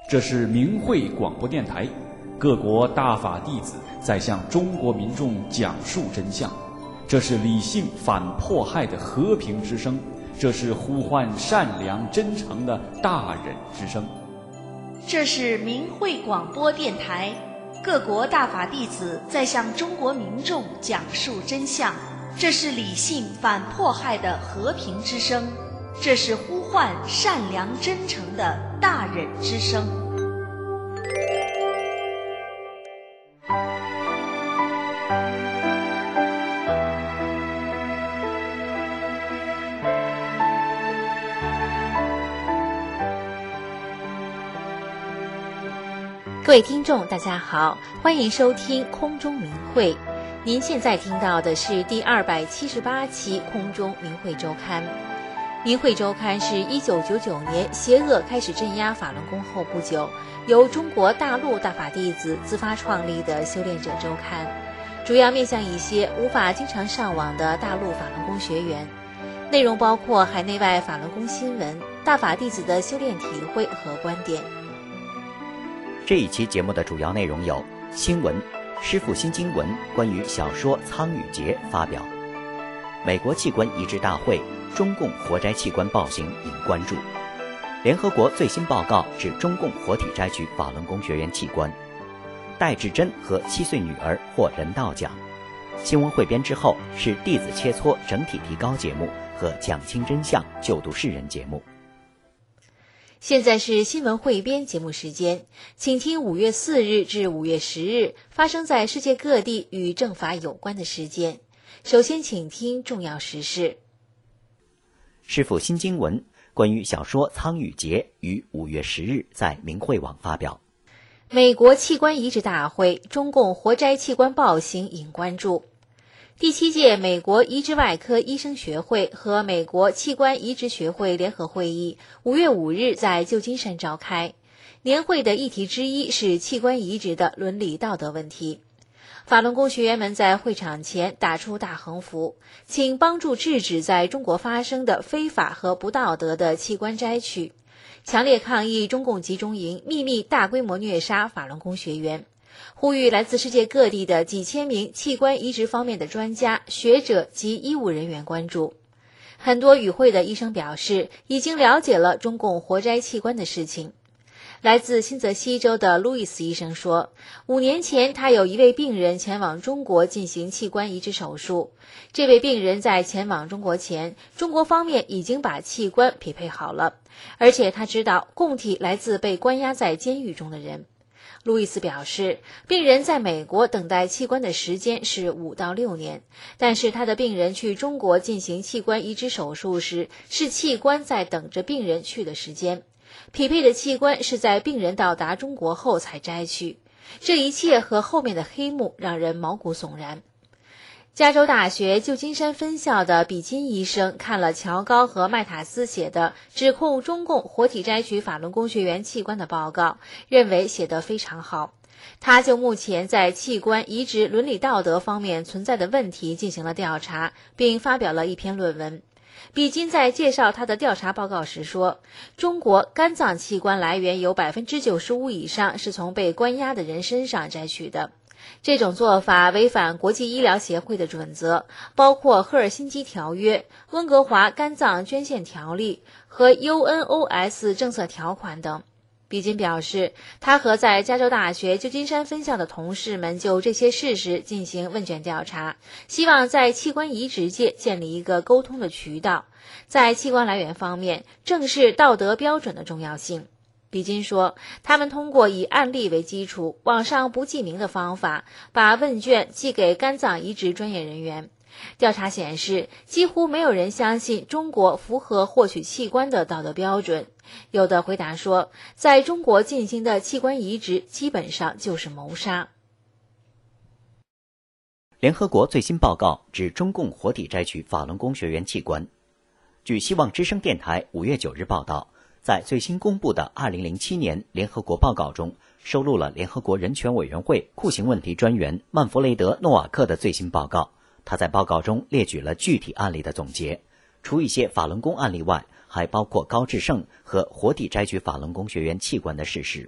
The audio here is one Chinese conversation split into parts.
这是明慧广播电台，各国大法弟子在向中国民众讲述真相。这是理性反迫害的和平之声，这是呼唤善良真诚的大忍之声。 这是明慧广播电台，各国大法弟子在向中国民众讲述真相。这是理性反迫害的和平之声，这是呼唤善良真诚的大忍之声。 各位听众大家好，欢迎收听空中明慧。您现在听到的是第278期空中明慧周刊。明慧周刊是1999年邪恶开始镇压法轮功后不久，由中国大陆大法弟子自发创立的修炼者周刊，主要面向一些无法经常上网的大陆法轮功学员。内容包括海内外法轮功新闻、大法弟子的修炼体会和观点。 这一期节目的主要内容有：新闻，师父新经文关于小说《苍与劫》发表；美国器官移植大会，中共活摘器官暴行引关注；联合国最新报告指中共活体摘取法轮功学员器官；戴志珍和7岁女儿获人道奖。新闻汇编之后是弟子切磋整体提高节目和讲清真相救度世人节目。 现在是新闻汇编节目时间，请听5月4日至5月10日发生在世界各地与正法有关的事件。首先请听重要时事。 师父新经文关于小说《苍与劫》于5月10日在明慧网发表。 美国器官移植大会，中共活摘器官暴行引关注。第7届美国移植外科医生学会和美国器官移植学会联合会议5月5日在旧金山召开。年会的议题之一是器官移植的伦理道德问题。法轮功学员们在会场前打出大横幅，请帮助制止在中国发生的非法和不道德的器官摘取，强烈抗议中共集中营秘密大规模虐杀法轮功学员，呼吁来自世界各地的几千名器官移植方面的专家、学者及医务人员关注。很多与会的医生表示，已经了解了中共活摘器官的事情。来自新泽西州的路易斯医生说，5年前他有一位病人前往中国进行器官移植手术。这位病人在前往中国前，中国方面已经把器官匹配好了，而且他知道供体来自被关押在监狱中的人。路易斯表示，病人在美国等待器官的时间是5到6年，但是他的病人去中国进行器官移植手术时，是器官在等着病人去的时间。匹配的器官是在病人到达中国后才摘取，这一切和后面的黑幕让人毛骨悚然。加州大学旧金山分校的比金医生看了乔高和麦塔斯写的指控中共活体摘取法轮功学员器官的报告，认为写得非常好。他就目前在器官移植伦理道德方面存在的问题进行了调查，并发表了一篇论文。比金在介绍他的调查报告时说，中国肝脏器官来源有 95% 以上是从被关押的人身上摘取的。这种做法违反国际医疗协会的准则，包括赫尔辛基条约、温哥华肝脏捐献条例和 UNOS 政策条款等。比金表示，他和在加州大学旧金山分校的同事们就这些事实进行问卷调查，希望在器官移植界建立一个沟通的渠道。在器官来源方面，正视道德标准的重要性。比金说，他们通过以案例为基础、网上不记名的方法，把问卷寄给肝脏移植专业人员。调查显示，几乎没有人相信中国符合获取器官的道德标准。有的回答说，在中国进行的器官移植基本上就是谋杀。 联合国最新报告指中共活体摘取法轮功学员器官。据希望之声电台5月9日报道，在最新公布的2007年联合国报告中，收录了联合国人权委员会酷刑问题专员曼弗雷德·诺瓦克的最新报告。他在报告中列举了具体案例的总结，除一些法轮功案例外，还包括高志胜和活体摘取法轮功学员器官的事实，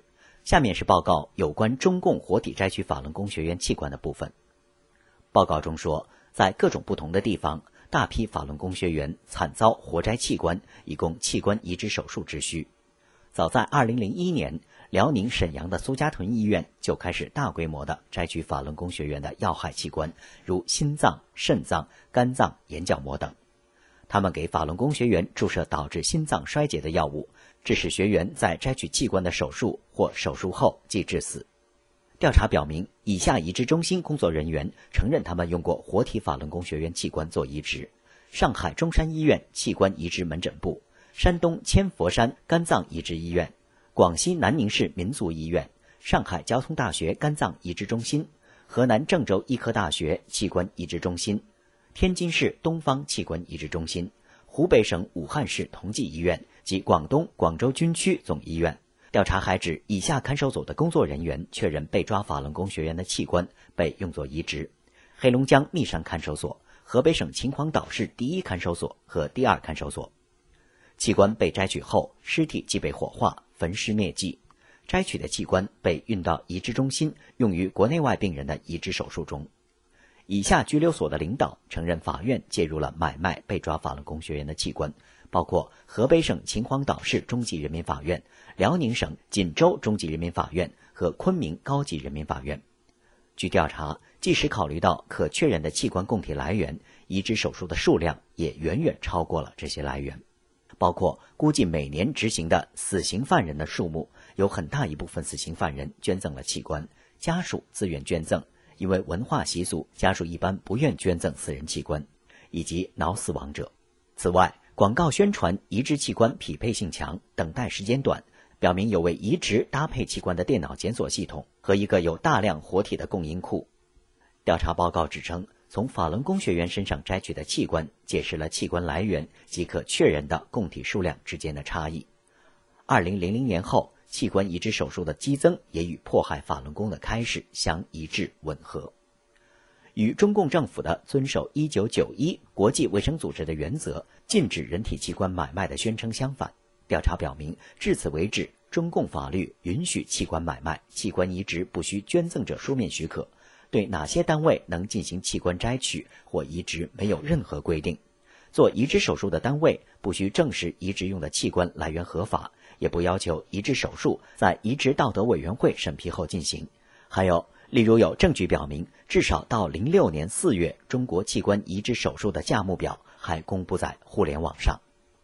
下面是报告有关中共活体摘取法轮功学员器官的部分。报告中说，在各种不同的地方，大批法轮功学员惨遭活摘器官，以供器官移植手术之需。早在2001年，辽宁沈阳的苏家屯医院就开始大规模地摘取法轮功学员的要害器官，如心脏、肾脏、肝脏、眼角膜等。他们给法轮功学员注射导致心脏衰竭的药物，致使学员在摘取器官的手术或手术后即致死。调查表明，以下移植中心工作人员承认他们用过活体法轮功学员器官做移植：上海中山医院器官移植门诊部、山东千佛山肝脏移植医院、广西南宁市民族医院、上海交通大学肝脏移植中心、河南郑州医科大学器官移植中心、天津市东方器官移植中心、湖北省武汉市同济医院及广东广州军区总医院。调查还指，以下看守所的工作人员确认被抓法轮功学员的器官被用作移植：黑龙江密山看守所、河北省秦皇岛市第1看守所和第2看守所。器官被摘取后，尸体即被火化、焚尸灭迹。摘取的器官被运到移植中心，用于国内外病人的移植手术中。以下拘留所的领导承认法院介入了买卖被抓法轮功学员的器官，包括河北省秦皇岛市中级人民法院、辽宁省锦州中级人民法院和昆明高级人民法院。据调查，即使考虑到可确认的器官供体来源，移植手术的数量也远远超过了这些来源。包括估计每年执行的死刑犯人的数目，有很大一部分死刑犯人捐赠了器官，家属自愿捐赠，因为文化习俗，家属一般不愿捐赠私人器官，以及脑死亡者。此外，广告宣传移植器官匹配性强，等待时间短，表明有为移植搭配器官的电脑检索系统和一个有大量活体的供应库。调查报告指称，从法轮功学员身上摘取的器官解释了器官来源及可确认的供体数量之间的差异。2000年后，器官移植手术的激增也与迫害法轮功的开始相一致吻合。与中共政府的遵守1991国际卫生组织的原则，禁止人体器官买卖的宣称相反，调查表明，至此为止，中共法律允许器官买卖、器官移植不需捐赠者书面许可，对哪些单位能进行器官摘取或移植没有任何规定。做移植手术的单位不需证实移植用的器官来源合法，也不要求移植手术在移植道德委员会审批后进行。还有，例如有证据表明，至少到06年4月，中国器官移植手术的价目表还公布在互联网上。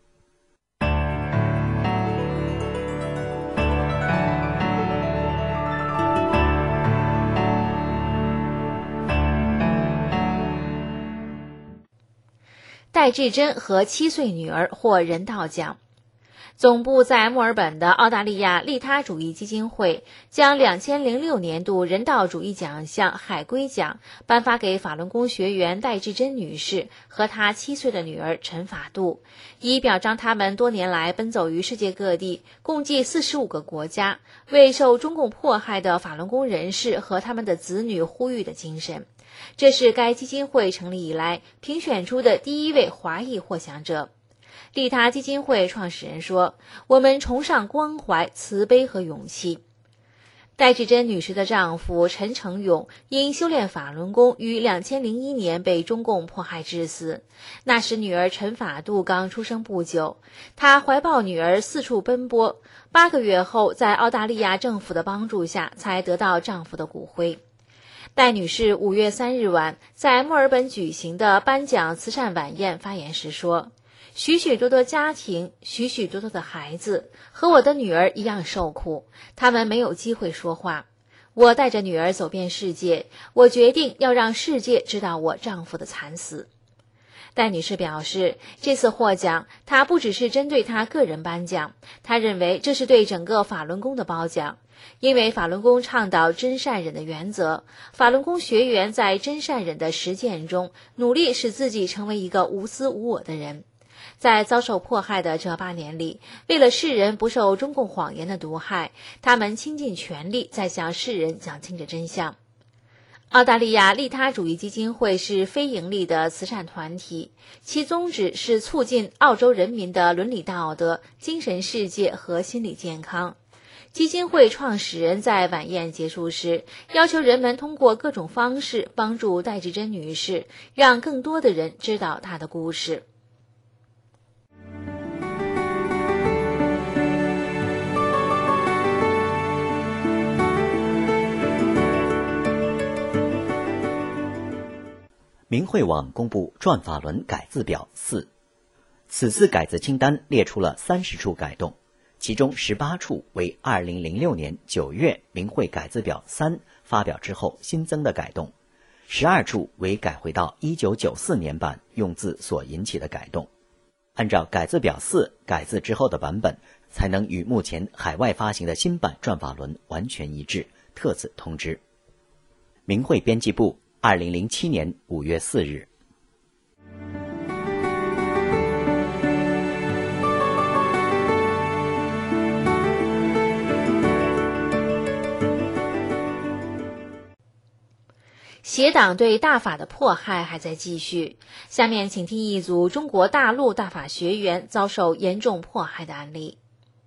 戴志珍和7岁女儿获人道奖。总部在墨尔本的澳大利亚利他主义基金会将2006年度人道主义奖项海龟奖颁发给法轮功学员戴志珍女士和她7岁的女儿陈法度，以表彰他们多年来奔走于世界各地，共计45个国家，为受中共迫害的法轮功人士和他们的子女呼吁的精神。这是该基金会成立以来评选出的第1位华裔获奖者。利他基金会创始人说：“我们崇尚关怀、慈悲和勇气。”戴志珍女士的丈夫陈成勇因修炼法轮功于2001年被中共迫害致死。那时女儿陈法度刚出生不久，她怀抱女儿四处奔波，8个月后在澳大利亚政府的帮助下才得到丈夫的骨灰。戴女士5月3日晚在墨尔本举行的颁奖慈善晚宴发言时说：“许许多多家庭，许许多多的孩子和我的女儿一样受苦，他们没有机会说话。我带着女儿走遍世界，我决定要让世界知道我丈夫的惨死。”戴女士表示，这次获奖，她不只是针对她个人颁奖，她认为这是对整个法轮功的褒奖。因为法轮功倡导真善忍的原则，法轮功学员在真善忍的实践中，努力使自己成为一个无私无我的人。在遭受迫害的这8年里，为了世人不受中共谎言的毒害，他们倾尽全力在向世人讲清这真相。澳大利亚利他主义基金会是非盈利的慈善团体，其宗旨是促进澳洲人民的伦理道德、精神世界和心理健康。 基金会创始人在晚宴结束时要求人们通过各种方式帮助戴志珍女士，让更多的人知道她的故事。 明慧网公布转法轮改字表4，此次改字清单列出了30处改动，其中18处为2006年9月明慧改字表3发表之后新增的改动，12处为改回到1994年版用字所引起的改动。按照改字表4改字之后的版本，才能与目前海外发行的新版转法轮完全一致，特此通知。明慧编辑部2007年5月4日。 邪党对大法的迫害还在继续。下面请听一组中国大陆大法学员遭受严重迫害的案例。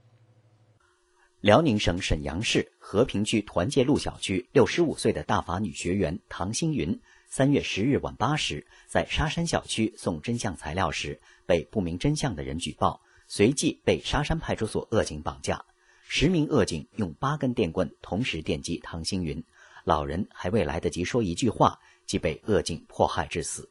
辽宁省沈阳市和平区团结路小区65岁的大法女学员唐星云3月10日晚8时在沙山小区送真相材料时，被不明真相的人举报，随即被沙山派出所恶警绑架。10名恶警用8根电棍同时电击唐星云，老人还未来得及说一句话，即被恶警迫害致死。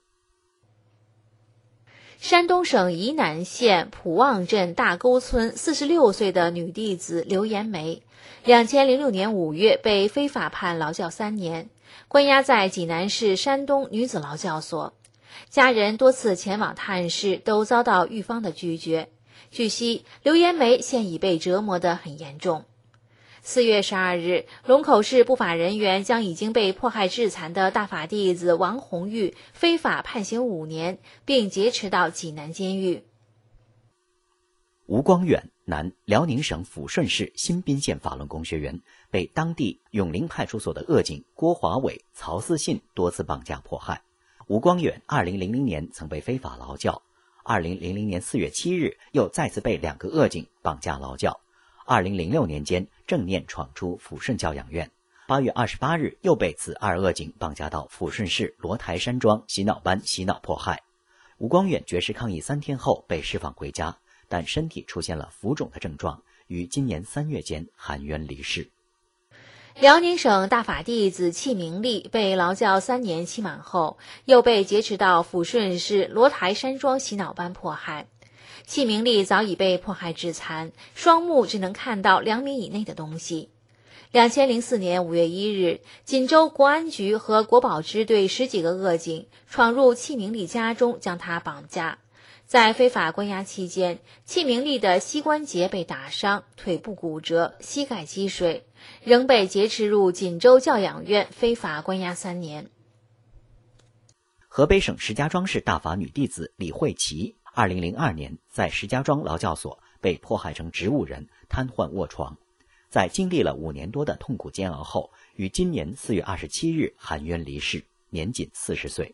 山东省沂南县普望镇大沟村46岁的女弟子刘延梅，2006年5月被非法判劳教3年，关押在济南市山东女子劳教所。家人多次前往探视，都遭到狱方的拒绝。据悉，刘延梅现已被折磨得很严重。4月12日，龙口市不法人员将已经被迫害致残的大法弟子王红玉非法判刑5年，并劫持到济南监狱。 吴光远，男，辽宁省抚顺市新宾县法轮功学员，被当地永陵派出所的恶警郭华伟、曹思信多次绑架迫害。吴光远2000年曾被非法劳教，2000年4月7日又再次被2个恶警绑架劳教。2006年间正念闯出抚顺教养院，8月28日又被此2恶警绑架到抚顺市罗台山庄洗脑班洗脑迫害。吴光远绝食抗议3天后被释放回家，但身体出现了浮肿的症状，于今年3月间含冤离世。 辽宁省大法弟子戚明丽被劳教3年期满后，又被劫持到抚顺市罗台山庄洗脑班迫害。戚明丽早已被迫害致残，双目只能看到2米以内的东西。2004年5月1日，锦州国安局和国保支队10几个恶警闯入戚明丽家中，将她绑架。在非法关押期间，戚明丽的膝关节被打伤，腿部骨折，膝盖积水，仍被劫持入锦州教养院非法关押3年。 河北省石家庄市大法女弟子李慧琪2002年在石家庄劳教所被迫害成植物人，瘫痪卧床，在经历了5年多的痛苦煎熬后，于今年4月27日含冤离世，年仅40岁。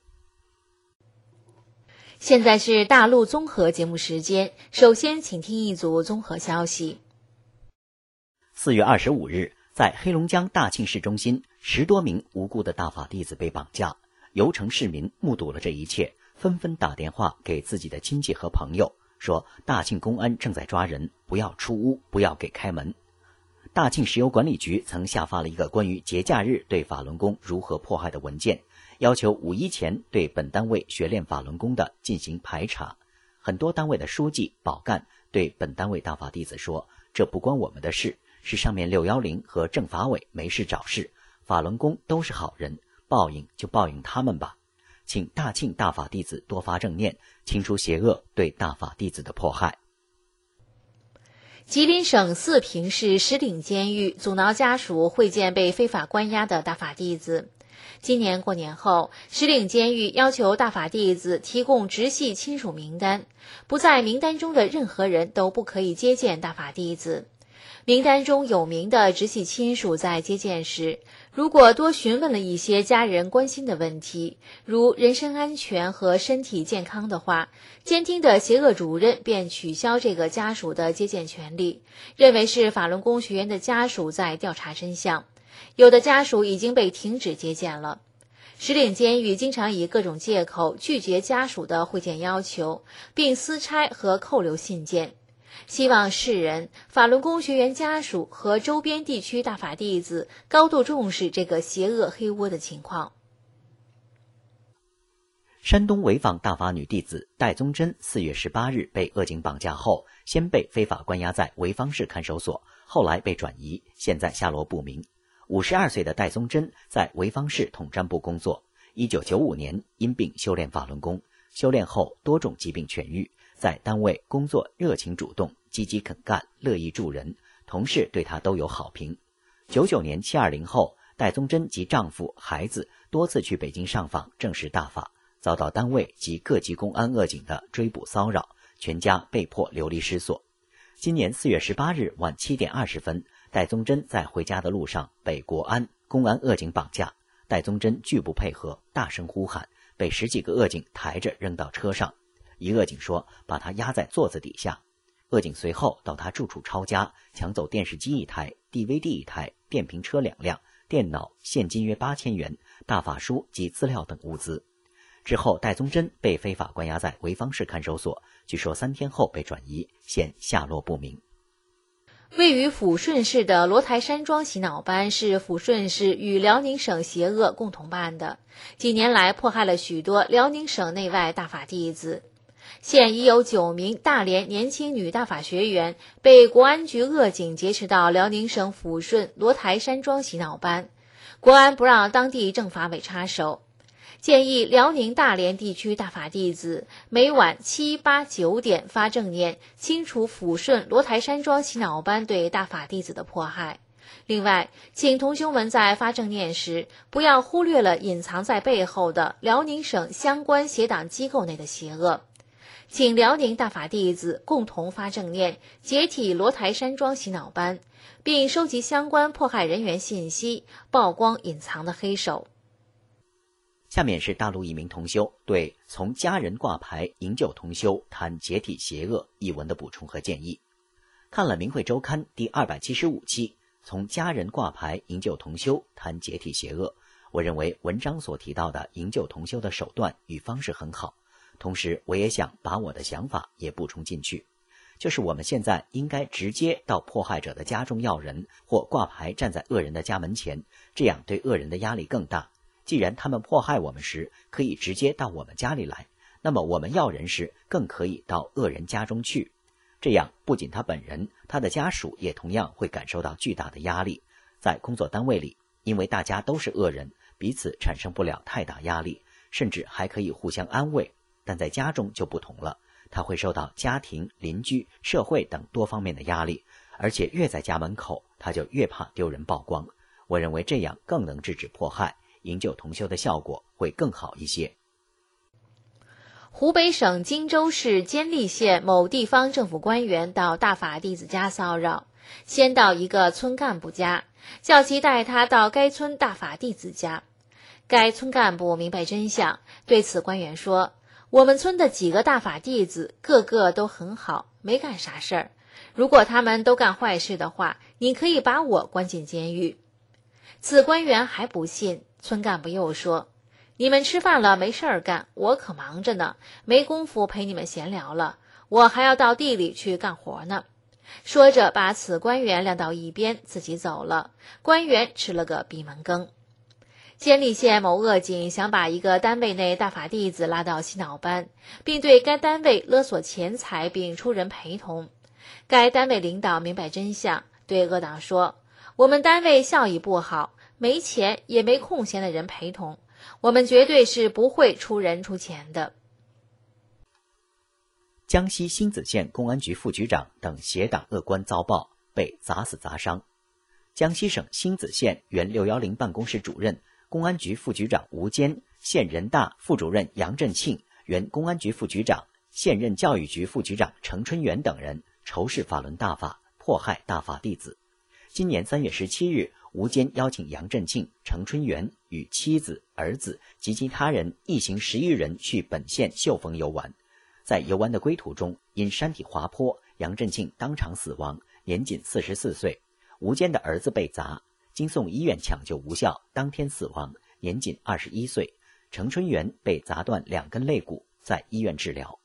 现在是大陆综合节目时间，首先请听一组综合消息。 4月25日，在黑龙江大庆市中心，10多名无辜的大法弟子被绑架，游城市民目睹了这一切，纷纷打电话给自己的亲戚和朋友，说大庆公安正在抓人，不要出屋，不要给开门。大庆石油管理局曾下发了一个关于节假日对法轮功如何迫害的文件，要求5一前对本单位学练法轮功的进行排查。很多单位的书记、保干对本单位大法弟子说，这不关我们的事，是上面610和政法委没事找事，法轮功都是好人，报应就报应他们吧。请大庆大法弟子多发正念，清除邪恶对大法弟子的迫害。 吉林省四平市石岭监狱阻挠家属会见被非法关押的大法弟子。今年过年后，石岭监狱要求大法弟子提供直系亲属名单，不在名单中的任何人都不可以接见大法弟子。 名单中有名的直系亲属在接见时，如果多询问了一些家人关心的问题，如人身安全和身体健康的话，监听的协恶主任便取消这个家属的接见权利，认为是法轮功学员的家属在调查真相。有的家属已经被停止接见了。石岭监狱经常以各种借口拒绝家属的会见要求，并私拆和扣留信件。希望世人、法轮功学员家属和周边地区大法弟子高度重视这个邪恶黑窝的情况。 山东潍坊大法女弟子戴宗珍4月18日被恶警绑架后，先被非法关押在潍坊市看守所，后来被转移，现在下落不明。52岁的戴宗珍在潍坊市统战部工作，1995年因病修炼法轮功，修炼后多种疾病痊愈，在单位工作热情主动，积极肯干，乐意助人，同事对她都有好评。99年720后，戴宗珍及丈夫、孩子多次去北京上访证实大法，遭到单位及各级公安恶警的追捕骚扰，全家被迫流离失所。今年4月18日晚7点20分，戴宗珍在回家的路上被国安、公安恶警绑架，戴宗珍拒不配合，大声呼喊，被10几个恶警抬着扔到车上。一恶警说把他压在座子底下，恶警随后到他住处抄家，抢走电视机1台、DVD 1台、电瓶车2辆、电脑、现金约8000元、大法书及资料等物资。之后戴宗珍被非法关押在潍坊市看守所，据说3天后被转移，现下落不明。 位于抚顺市的罗台山庄洗脑班是抚顺市与辽宁省协恶共同办的，几年来迫害了许多辽宁省内外大法弟子。现已有9名大连年轻女大法学员被国安局恶警劫持到辽宁省抚顺罗台山庄洗脑班，国安不让当地政法委插手。建议辽宁大连地区大法弟子每晚7、8、9点发正念，清除抚顺罗台山庄洗脑班对大法弟子的迫害。另外，请同修们在发正念时，不要忽略了隐藏在背后的辽宁省相关协党机构内的邪恶。请辽宁大法弟子共同发正念，解体罗台山庄洗脑班，并收集相关迫害人员信息，曝光隐藏的黑手。 下面是大陆一名同修对从家人挂牌营救同修谈解体邪恶一文的补充和建议。看了明慧周刊第275期从家人挂牌营救同修谈解体邪恶，我认为文章所提到的营救同修的手段与方式很好，同时我也想把我的想法也补充进去，就是我们现在应该直接到迫害者的家中要人，或挂牌站在恶人的家门前，这样对恶人的压力更大。既然他们迫害我们时可以直接到我们家里来，那么我们要人时更可以到恶人家中去。这样不仅他本人，他的家属也同样会感受到巨大的压力。在工作单位里，因为大家都是恶人，彼此产生不了太大压力，甚至还可以互相安慰。但在家中就不同了，他会受到家庭、邻居、社会等多方面的压力，而且越在家门口，他就越怕丢人曝光。我认为这样更能制止迫害，营救同修的效果会更好一些。 湖北省荆州市监利县某地方政府官员到大法弟子家骚扰，先到一个村干部家，叫其带他到该村大法弟子家。该村干部明白真相，对此官员说：“我们村的几个大法弟子个个都很好，没干啥事儿。如果他们都干坏事的话，你可以把我关进监狱。”此官员还不信，村干部又说：“你们吃饭了没事儿干，我可忙着呢，没工夫陪你们闲聊了，我还要到地里去干活呢。”说着把此官员晾到一边，自己走了。官员吃了个闭门羹。监利县某恶警想把一个单位内大法弟子拉到洗脑班，并对该单位勒索钱财并出人陪同。该单位领导明白真相，对恶党说：“我们单位效益不好，没钱也没空闲的人陪同，我们绝对是不会出人出钱的。” 江西星子县公安局副局长等邪党恶官遭报，被砸死砸伤。江西省星子县原610办公室主任、公安局副局长吴坚，县人大副主任杨振庆，原公安局副局长、现任教育局副局长程春元等人仇视法轮大法， 迫害大法弟子。今年3月17日，吴坚邀请杨振庆、程春元与妻子、儿子及其他人一行10余人去本县秀峰游玩。在游玩的归途中，因山体滑坡，杨振庆当场死亡，年仅44岁。吴坚的儿子被砸，经送医院抢救无效，当天死亡，年仅21岁。程春元被砸断2根肋骨，在医院治疗。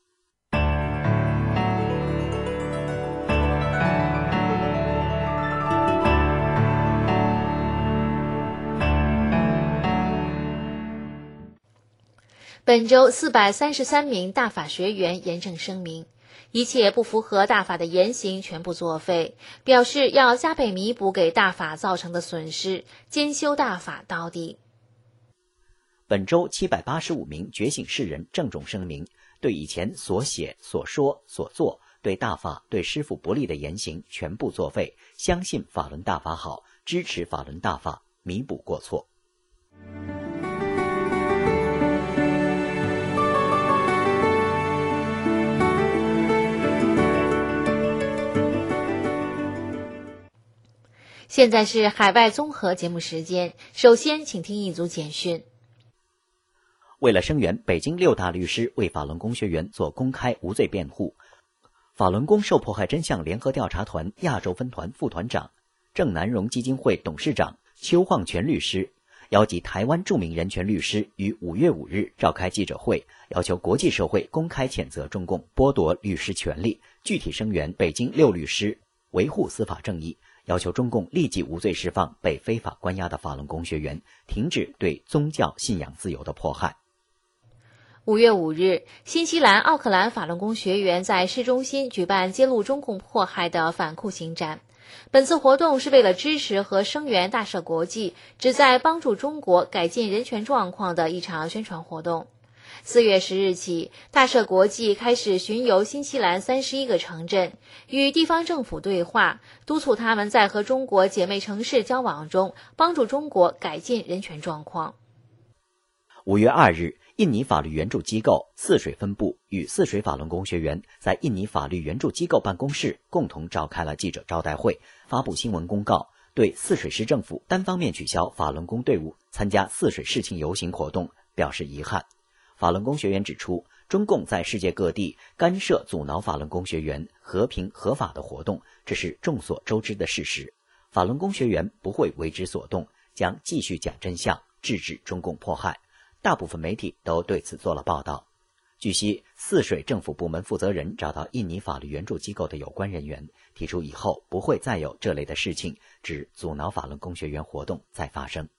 本周433名大法学员严正声明，一切不符合大法的言行全部作废，表示要加倍弥补给大法造成的损失，兼修大法到底。 本周785名觉醒世人郑重声明，对以前所写、所说、所做对大法、对师父不利的言行全部作废，相信法轮大法好，支持法轮大法，弥补过错。 现在是海外综合节目时间，首先请听一组简讯。 为了声援北京6大律师为法轮功学员做公开无罪辩护，法轮功受迫害真相联合调查团亚洲分团副团长、郑南荣基金会董事长邱晃全律师邀集台湾著名人权律师于5月5日召开记者会，要求国际社会公开谴责中共剥夺律师权利，具体声援北京6律师，维护司法正义，要求中共立即无罪释放被非法关押的法轮功学员，停止对宗教信仰自由的迫害。 5月5日，新西兰奥克兰法轮功学员在市中心举办揭露中共迫害的反酷刑展。本次活动是为了支持和声援大赦国际，旨在帮助中国改进人权状况的一场宣传活动。4月10日起，大赦国际开始巡游新西兰31个城镇，与地方政府对话，督促他们在和中国姐妹城市交往中帮助中国改进人权状况。 5月2日，印尼法律援助机构泗水分部与泗水法轮功学员在印尼法律援助机构办公室共同召开了记者招待会，发布新闻公告，对泗水市政府单方面取消法轮功队伍参加泗水市庆游行活动表示遗憾。法轮功学员指出，中共在世界各地干涉阻挠法轮功学员和平合法的活动，这是众所周知的事实。法轮功学员不会为之所动，将继续讲真相，制止中共迫害。大部分媒体都对此做了报道。据悉，泗水政府部门负责人找到印尼法律援助机构的有关人员，提出以后不会再有这类的事情，指阻挠法轮功学员活动再发生。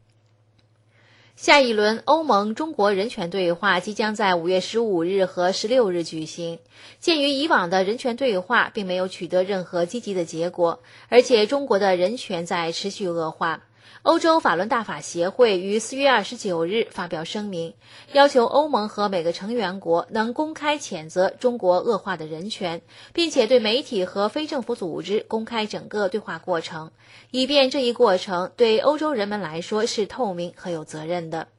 下一轮欧盟中国人权对话即将在5月15日和16日举行。鉴于以往的人权对话并没有取得任何积极的结果，而且中国的人权在持续恶化，欧洲法轮大法协会于4月29日发表声明，要求欧盟和每个成员国能公开谴责中国恶化的人权，并且对媒体和非政府组织公开整个对话过程，以便这一过程对欧洲人们来说是透明和有责任的。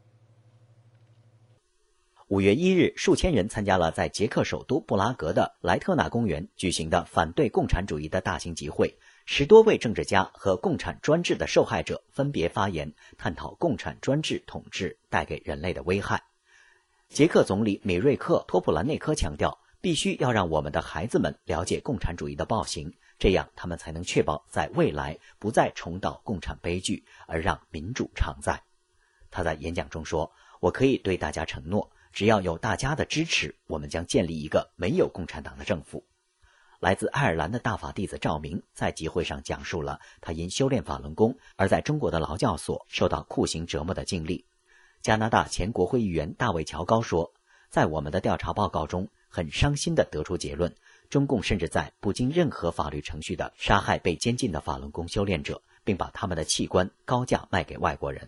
5月1日，数千人参加了在捷克首都布拉格的莱特纳公园举行的反对共产主义的大型集会，10多位政治家和共产专制的受害者分别发言，探讨共产专制统治带给人类的危害。捷克总理米瑞克·托普兰内科强调，必须要让我们的孩子们了解共产主义的暴行，这样他们才能确保在未来不再重蹈共产悲剧，而让民主常在。他在演讲中说，我可以对大家承诺，只要有大家的支持，我们将建立一个没有共产党的政府。来自爱尔兰的大法弟子赵明在集会上讲述了他因修炼法轮功而在中国的劳教所受到酷刑折磨的经历。加拿大前国会议员大卫乔高说，在我们的调查报告中，很伤心地得出结论，中共甚至在不经任何法律程序的杀害被监禁的法轮功修炼者，并把他们的器官高价卖给外国人。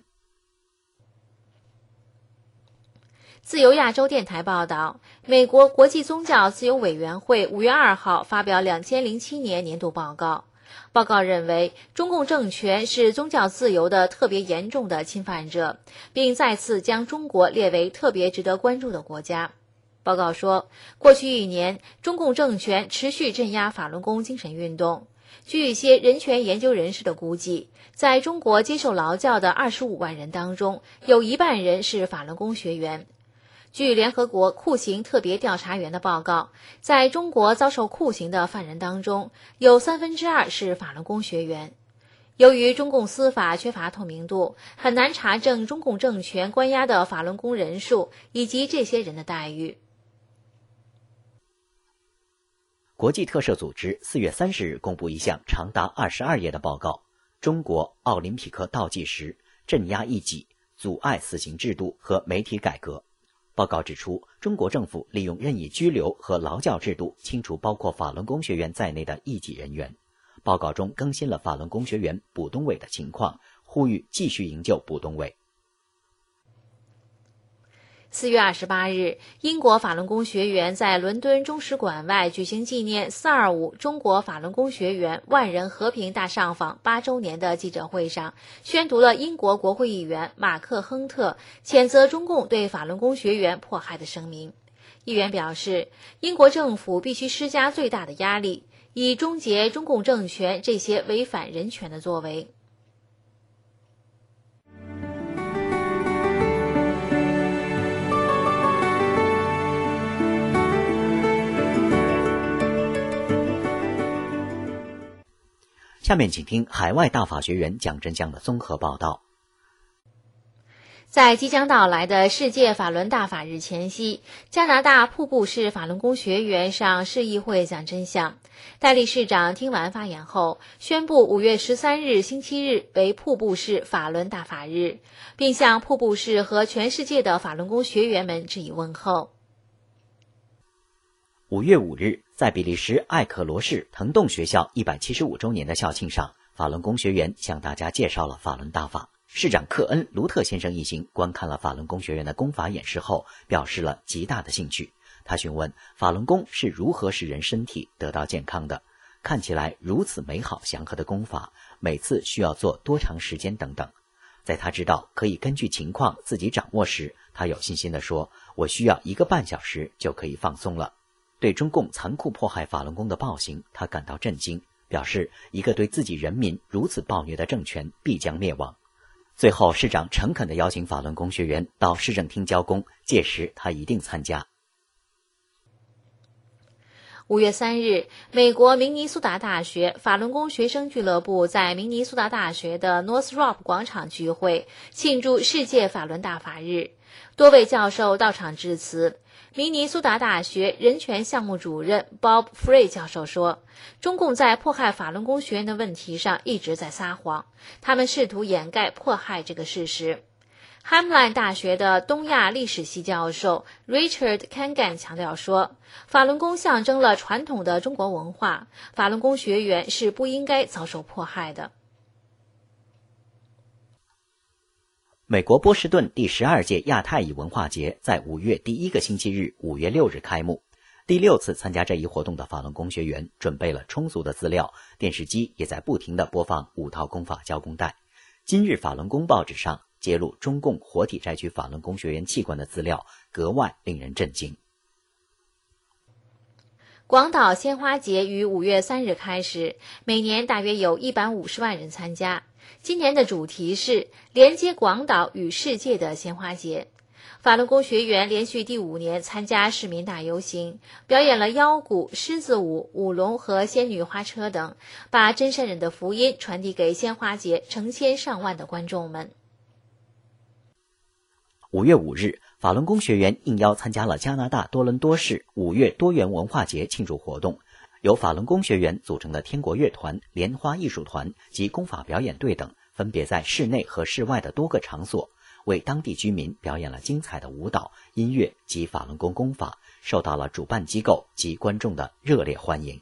自由亚洲电台报道，美国国际宗教自由委员会5月2号发表2007年年度报告。报告认为，中共政权是宗教自由的特别严重的侵犯者，并再次将中国列为特别值得关注的国家。 报告说，过去1年，中共政权持续镇压法轮功精神运动。据一些人权研究人士的估计，在中国接受劳教的25万人当中，有1半人是法轮功学员。据联合国酷刑特别调查员的报告，在中国遭受酷刑的犯人当中，有2/3是法轮功学员。由于中共司法缺乏透明度，很难查证中共政权关押的法轮功人数以及这些人的待遇。 国际特赦组织4月30日公布一项长达22页的报告，中国奥林匹克倒计时，镇压异己，阻碍死刑制度和媒体改革。报告指出，中国政府利用任意拘留和劳教制度清除包括法轮功学员在内的异己人员。报告中更新了法轮功学员卜东伟的情况，呼吁继续营救卜东伟。 4月28日，英国法轮功学员在伦敦中使馆外举行纪念425中国法轮功学员万人和平大上访8周年的记者会上，宣读了英国国会议员马克·亨特谴责中共对法轮功学员迫害的声明。议员表示，英国政府必须施加最大的压力，以终结中共政权这些违反人权的作为。 下面请听海外大法学员蒋真将的综合报道。 在即将到来的世界法轮大法日前夕，加拿大瀑布市法轮功学员上市议会讲真相。代理市长听完发言后，宣布5月13日星期日为瀑布市法轮大法日，并向瀑布市和全世界的法轮功学员们致以问候。 5月5日，在比利时艾克罗市腾洞学校175周年的校庆上，法轮功学员向大家介绍了法轮大法。市长克恩·卢特先生一行观看了法轮功学员的功法演示后，表示了极大的兴趣。他询问法轮功是如何使人身体得到健康的，看起来如此美好祥和的功法，每次需要做多长时间等等。在他知道可以根据情况自己掌握时，他有信心地说，我需要1个半小时就可以放松了。对中共残酷迫害法轮功的暴行，他感到震惊，表示一个对自己人民如此暴虐的政权必将灭亡。最后，市长诚恳地邀请法轮功学员到市政厅交功，届时他一定参加。 5月3日，美国明尼苏达大学法轮功学生俱乐部在明尼苏达大学的 Northrop 广场聚会，庆祝世界法轮大法日。多位教授到场致辞。明尼苏达大学人权项目主任 Bob Frey 教授说，中共在迫害法轮功学员的问题上一直在撒谎，他们试图掩盖迫害这个事实。Hamline 大学的东亚历史系教授 Richard Kangan 强调说，法轮功象征了传统的中国文化，法轮功学员是不应该遭受迫害的。 美国波士顿第12届亚太裔文化节在5月第1个星期日5月6日开幕。第6次参加这一活动的法轮功学员准备了充足的资料，电视机也在不停地播放5套功法交工带。今日法轮功报纸上揭露中共活体摘取法轮功学员器官的资料，格外令人震惊。 广岛鲜花节于5月3日开始，每年大约有150万人参加。今年的主题是连接广岛与世界的鲜花节。法轮功学员连续第5年参加市民大游行，表演了腰鼓、狮子舞、舞龙和仙女花车等，把真善忍的福音传递给鲜花节成千上万的观众们。 5月5日，法轮功学员应邀参加了加拿大多伦多市5月多元文化节庆祝活动。由法轮功学员组成的天国乐团、莲花艺术团及功法表演队等，分别在室内和室外的多个场所，为当地居民表演了精彩的舞蹈、音乐及法轮功功法，受到了主办机构及观众的热烈欢迎。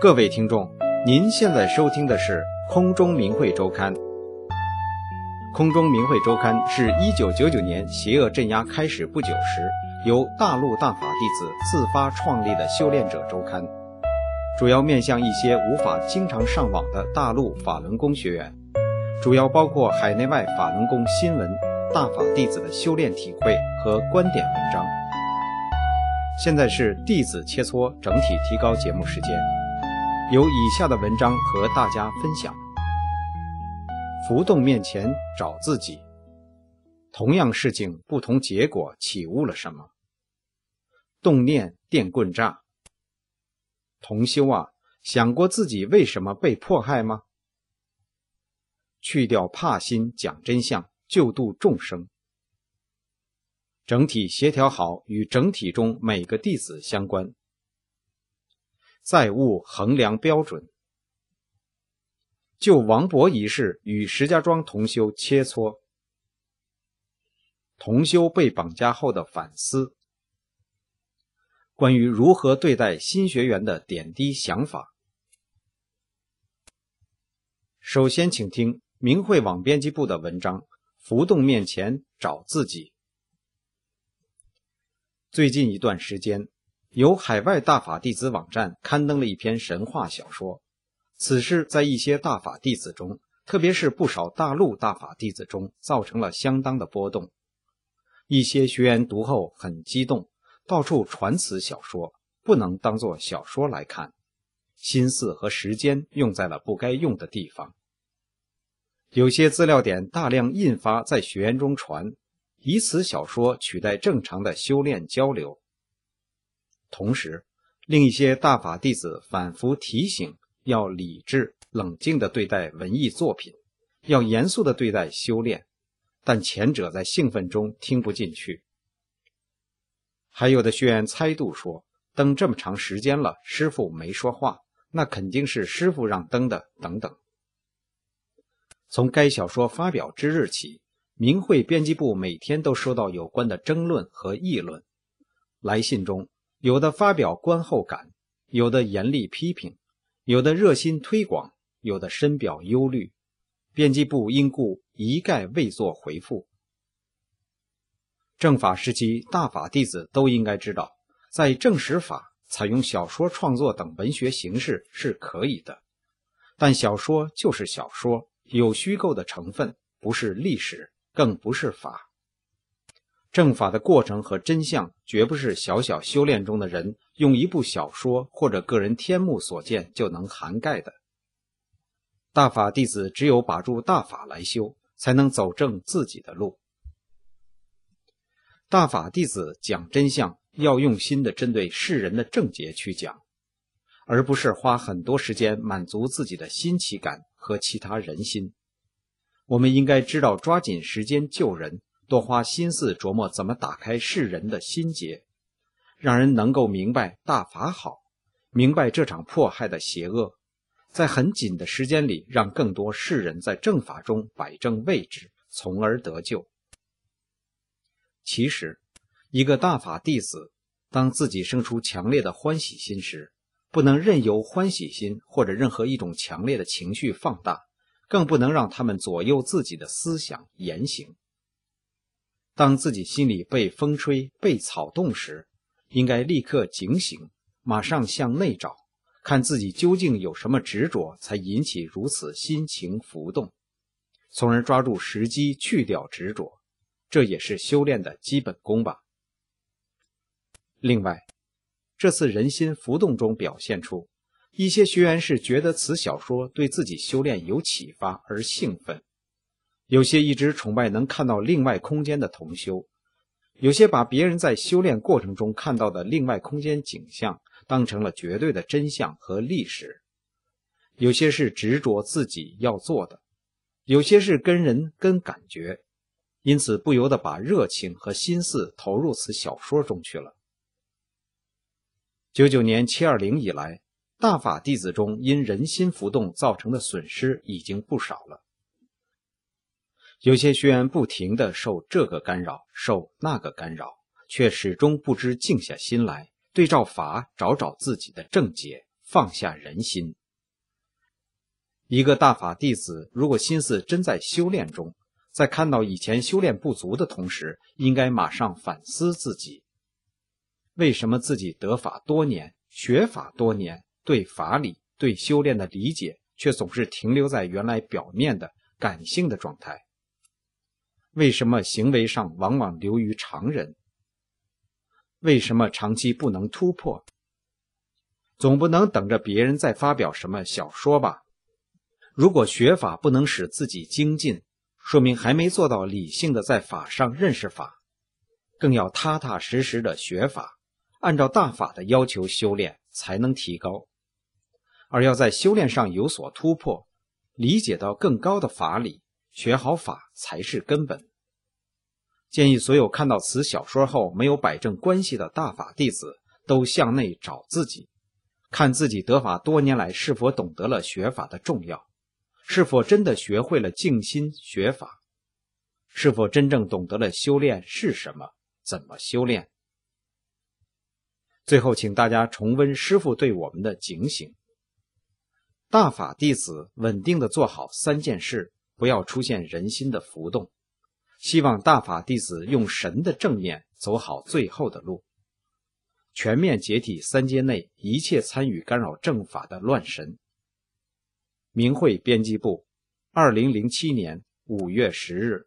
各位听众，您现在收听的是空中明慧周刊。空中明慧周刊是1999年邪恶镇压开始不久时，由大陆大法弟子自发创立的修炼者周刊，主要面向一些无法经常上网的大陆法轮功学员，主要包括海内外法轮功新闻、大法弟子的修炼体会和观点文章。现在是弟子切磋整体提高节目时间，有以下的文章和大家分享。浮动面前找自己，同样事情不同结果，起悟了什么？动念电棍炸。同修啊，想过自己为什么被迫害吗？去掉怕心，讲真相，救度众生。整体协调好与整体中每个弟子相关。再悟衡量标准。就王勃一事与石家庄同修切磋。同修被绑架后的反思。关于如何对待新学员的点滴想法。首先请听明慧网编辑部的文章《浮动面前找自己》。最近一段时间，由海外大法弟子网站刊登了一篇神话小说，此事在一些大法弟子中，特别是不少大陆大法弟子中，造成了相当的波动。一些学员读后很激动，到处传此小说，不能当作小说来看，心思和时间用在了不该用的地方。有些资料点大量印发在学员中传，以此小说取代正常的修炼交流。同时，另一些大法弟子反复提醒要理智冷静地对待文艺作品，要严肃地对待修炼，但前者在兴奋中听不进去。还有的学员猜度说，登这么长时间了，师父没说话，那肯定是师父让登的，等等。从该小说发表之日起，明慧编辑部每天都收到有关的争论和议论。来信中，有的发表观后感，有的严厉批评，有的热心推广，有的深表忧虑，编辑部因故一概未作回复。正法时期大法弟子都应该知道，在正史法采用小说创作等文学形式是可以的，但小说就是小说，有虚构的成分，不是历史，更不是法。正法的过程和真相绝不是小小修炼中的人用一部小说或者个人天目所见就能涵盖的。大法弟子只有把住大法来修，才能走正自己的路。大法弟子讲真相，要用心地针对世人的症结去讲，而不是花很多时间满足自己的新奇感和其他人心。我们应该知道抓紧时间救人，多花心思琢磨怎么打开世人的心结，让人能够明白大法好，明白这场迫害的邪恶，在很紧的时间里让更多世人在正法中摆正位置，从而得救。其实，一个大法弟子，当自己生出强烈的欢喜心时，不能任由欢喜心或者任何一种强烈的情绪放大，更不能让他们左右自己的思想言行。当自己心里被风吹、被草动时，应该立刻警醒，马上向内找，看自己究竟有什么执着才引起如此心情浮动，从而抓住时机去掉执着，这也是修炼的基本功吧。另外，这次人心浮动中表现出，一些学员是觉得此小说对自己修炼有启发而兴奋，有些一直崇拜能看到另外空间的同修，有些把别人在修炼过程中看到的另外空间景象当成了绝对的真相和历史，有些是执着自己要做的，有些是跟人跟感觉，因此不由得把热情和心思投入此小说中去了。99年720以来，大法弟子中因人心浮动造成的损失已经不少了。有些学员不停地受这个干扰，受那个干扰，却始终不知静下心来，对照法找找自己的症结， 放下人心。一个大法弟子如果心思真在修炼中，在看到以前修炼不足的同时，应该马上反思自己，为什么自己得法多年，学法多年，对法理、对修炼的理解却总是停留在原来表面的感性的状态？为什么行为上往往流于常人？为什么长期不能突破？总不能等着别人再发表什么小说吧？如果学法不能使自己精进，说明还没做到理性的在法上认识法，更要踏踏实实的学法，按照大法的要求修炼才能提高。而要在修炼上有所突破，理解到更高的法理，学好法才是根本。建议所有看到此小说后没有摆正关系的大法弟子，都向内找自己，看自己得法多年来是否懂得了学法的重要，是否真的学会了静心学法，是否真正懂得了修炼是什么，怎么修炼。最后请大家重温师父对我们的警醒：大法弟子稳定地做好3件事，不要出现人心的浮动。希望大法弟子用神的正面走好最后的路，全面解体3阶内一切参与干扰正法的乱神。明慧编辑部，2007年5月10日。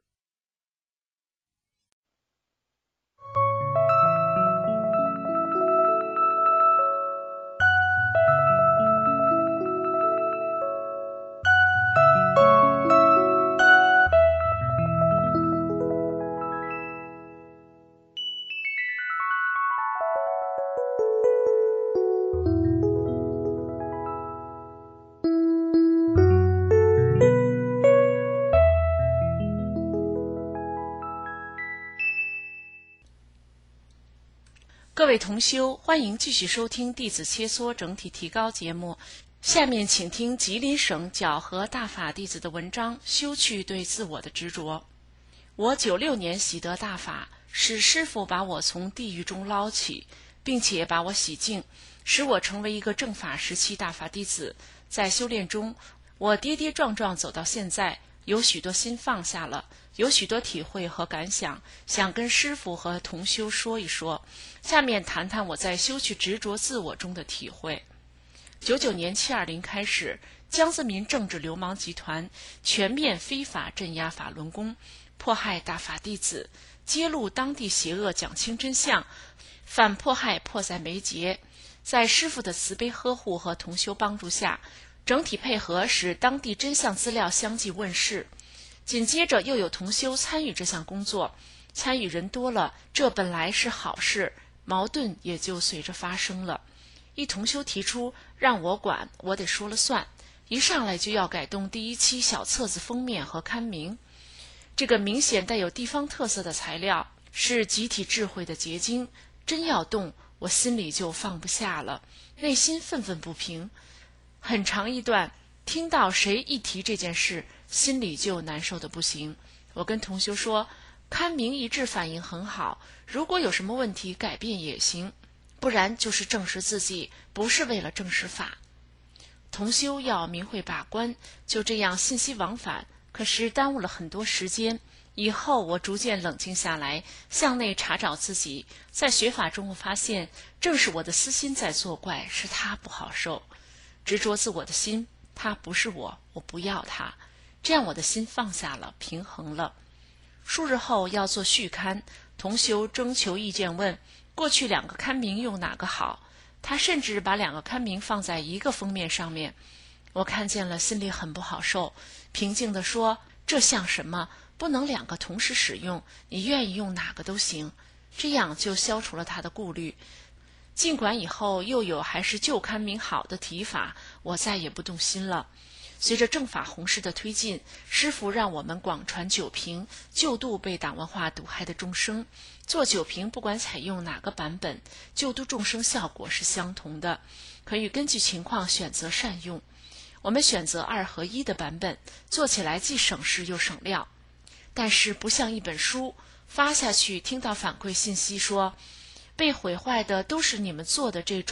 各位同修，欢迎继续收听弟子切磋整体提高节目。下面请听吉林省皎河大法弟子的文章，修去对自我的执着。我96年习得大法，是师父把我从地狱中捞起，并且把我洗净，使我成为一个正法时期大法弟子。在修炼中，我跌跌撞撞走到现在，有许多心放下了，有许多体会和感想，想跟师父和同修说一说。下面谈谈我在修去执着自我中的体会。99年720开始，江泽民政治流氓集团全面非法镇压法轮功，迫害大法弟子，揭露当地邪恶，讲清真相，反迫害迫在眉睫。在师父的慈悲呵护和同修帮助下，整体配合使当地真相资料相继问世。紧接着又有同修参与这项工作，参与人多了，这本来是好事，矛盾也就随着发生了。一同修提出让我管，我得说了算，一上来就要改动第1期小册子封面和刊名。这个明显带有地方特色的材料是集体智慧的结晶，真要动，我心里就放不下了，内心愤愤不平。很长一段听到谁一提这件事，心里就难受的不行。我跟同修说，刊名一致反应很好，如果有什么问题改变也行，不然就是证实自己，不是为了证实法。同修要明慧把关，就这样信息往返，可是耽误了很多时间。以后我逐渐冷静下来，向内查找自己。在学法中我发现，正是我的私心在作怪，是他不好受。执着自我的心，他不是我，我不要他，这样我的心放下了，平衡了。数日后要做续刊，同修征求意见问，过去2个刊名用哪个好？他甚至把2个刊名放在一个封面上面。我看见了，心里很不好受，平静地说，这像什么？不能2个同时使用，你愿意用哪个都行。这样就消除了他的顾虑。尽管以后又有还是旧刊名好的提法，我再也不动心了。随着正法弘誓的推进，师父让我们广传九评，救度被党文化毒害的众生。做九评不管采用哪个版本，救度众生效果是相同的，可以根据情况选择善用。我们选择2合1的版本，做起来既省事又省料。但是不像一本书发下去，听到反馈信息说被毁坏的都是你们做的这种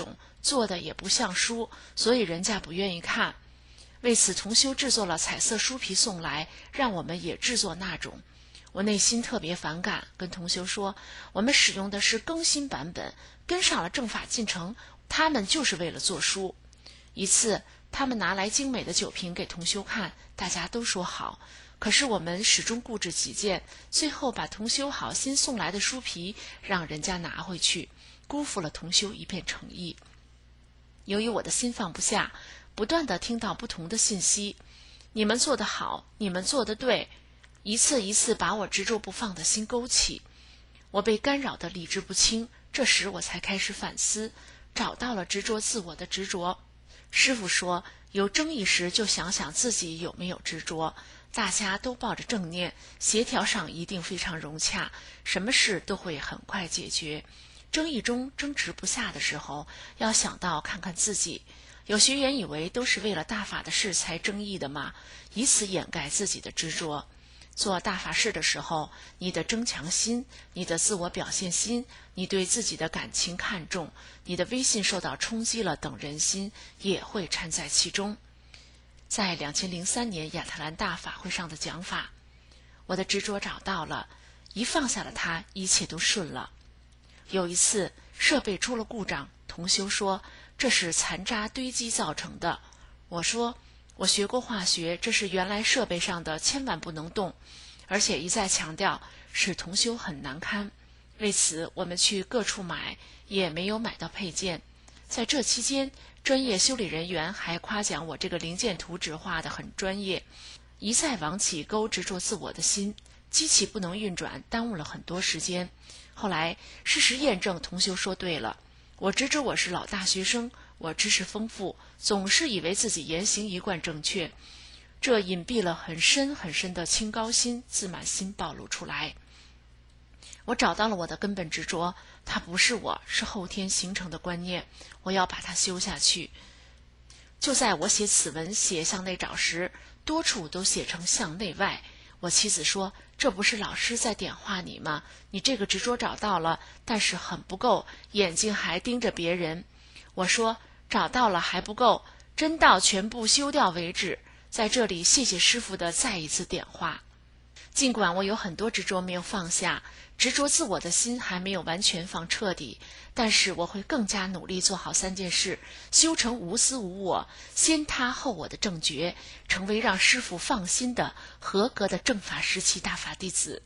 做的也不像书，所以人家不愿意看。为此，同修制作了彩色书皮送来，让我们也制作那种。我内心特别反感，跟同修说，我们使用的是更新版本，跟上了正法进程，他们就是为了做书。一次，他们拿来精美的酒瓶给同修看，大家都说好，可是我们始终固执己见，最后把同修好心送来的书皮让人家拿回去，辜负了同修一片诚意。由于我的心放不下，不断地听到不同的信息，你们做得好，你们做得对，一次一次把我执着不放的心勾起，我被干扰得理智不清。这时我才开始反思，找到了执着自我的执着。师父说，有争议时就想想自己有没有执着，大家都抱着正念，协调上一定非常融洽，什么事都会很快解决。争议中争执不下的时候，要想到看看自己。有学员以为都是为了大法的事才争议的嘛，以此掩盖自己的执着。做大法事的时候，你的争强心，你的自我表现心，你对自己的感情看重，你的威信受到冲击了等人心也会掺在其中。在2003年亚特兰大法会上的讲法，我的执着找到了，一放下了它，一切都顺了。有一次设备出了故障，同修说这是残渣堆积造成的。我说我学过化学，这是原来设备上的，千万不能动，而且一再强调使同修很难堪。为此我们去各处买，也没有买到配件。在这期间，专业修理人员还夸奖我这个零件图纸画得很专业。一再往起勾执着自我的心，机器不能运转，耽误了很多时间。后来事实验证，同修说对了，我知之我是老大学生，我知识丰富，总是以为自己言行一贯正确，这隐蔽了很深很深的清高心、自满心暴露出来。我找到了我的根本执着，它不是我，是后天形成的观念，我要把它修下去。就在我写此文写向内找时，多处都写成向内外。我妻子说，这不是老师在点化你吗？你这个执着找到了，但是很不够，眼睛还盯着别人。我说找到了还不够，真到全部修掉为止。在这里谢谢师父的再一次点化。尽管我有很多执着没有放下，执着自我的心还没有完全放彻底，但是我会更加努力做好3件事，修成无私无我，先他后我的正觉，成为让师父放心的合格的正法时期大法弟子。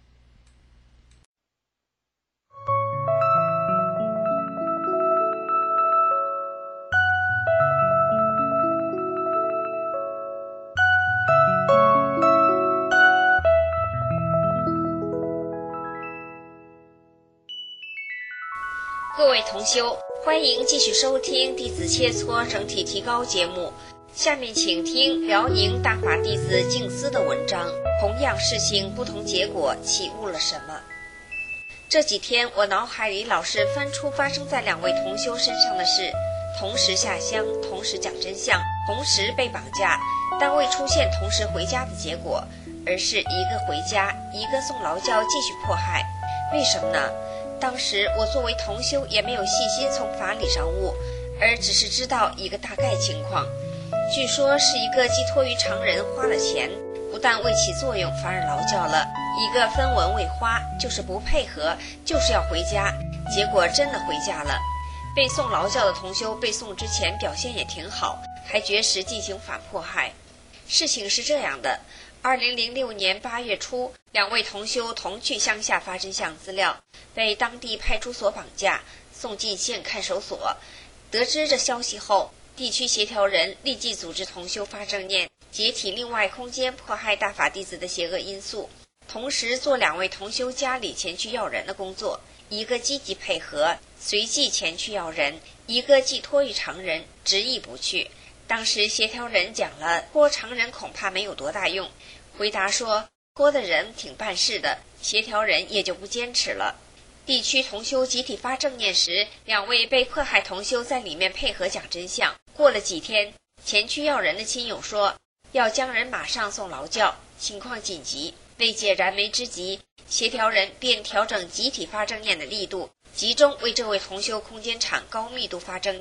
各位同修，欢迎继续收听弟子切磋整体提高节目。下面请听辽宁大法弟子静思的文章，同样事情不同结果，启悟了什么？这几天我脑海里老是翻出发生在2位同修身上的事，同时下乡，同时讲真相，同时被绑架，但未出现同时回家的结果，而是一个回家，一个送劳教继续迫害。为什么呢？当时我作为同修也没有细心从法理上悟，而只是知道一个大概情况。据说是一个寄托于常人花了钱，不但未起作用，反而劳教了；一个分文未花，就是不配合，就是要回家，结果真的回家了。被送劳教的同修被送之前表现也挺好，还绝食进行反迫害。事情是这样的，2006年8月初，2位同修同去乡下发真相资料，被当地派出所绑架，送进县看守所。得知这消息后，地区协调人立即组织同修发正念，解体另外空间迫害大法弟子的邪恶因素，同时做2位同修家里前去要人的工作，一个积极配合，随即前去要人；一个寄托于常人，执意不去。当时协调人讲了，托常人恐怕没有多大用，回答说托的人挺办事的，协调人也就不坚持了。地区同修集体发正念时，2位被迫害同修在里面配合讲真相。过了几天，前去要人的亲友说要将人马上送劳教，情况紧急。为解燃眉之急，协调人便调整集体发正念的力度，集中为这位同修空间场高密度发正念，